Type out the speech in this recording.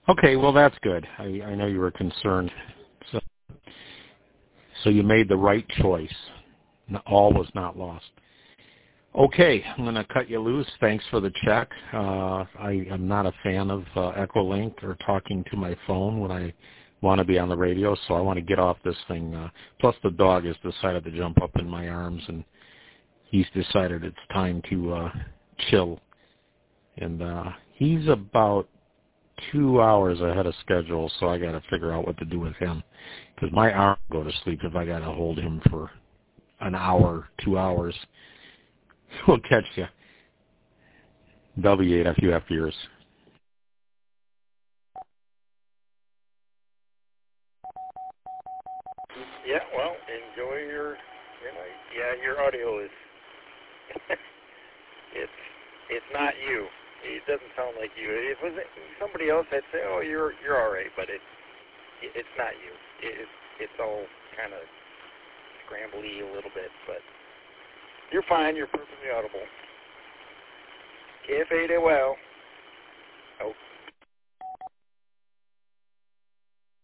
Okay, well, that's good. I know you were concerned. So you made the right choice. All was not lost. Okay, I'm going to cut you loose. Thanks for the check. I am not a fan of Echolink or talking to my phone when I want to be on the radio, so I want to get off this thing. Plus the dog has decided to jump up in my arms, and he's decided it's time to chill. And he's about 2 hours ahead of schedule, so I got to figure out what to do with him. Because my arm will go to sleep if I got to hold him for an hour, 2 hours. We'll catch you. W8FU after yours. Yeah, well, enjoy your night. Yeah, your audio is it's not you. It doesn't sound like you. If it was somebody else, I'd say, oh, you're all right, but it's not you. It's all kind of scrambly a little bit, but you're fine. You're perfectly audible. Que fade well. Oh.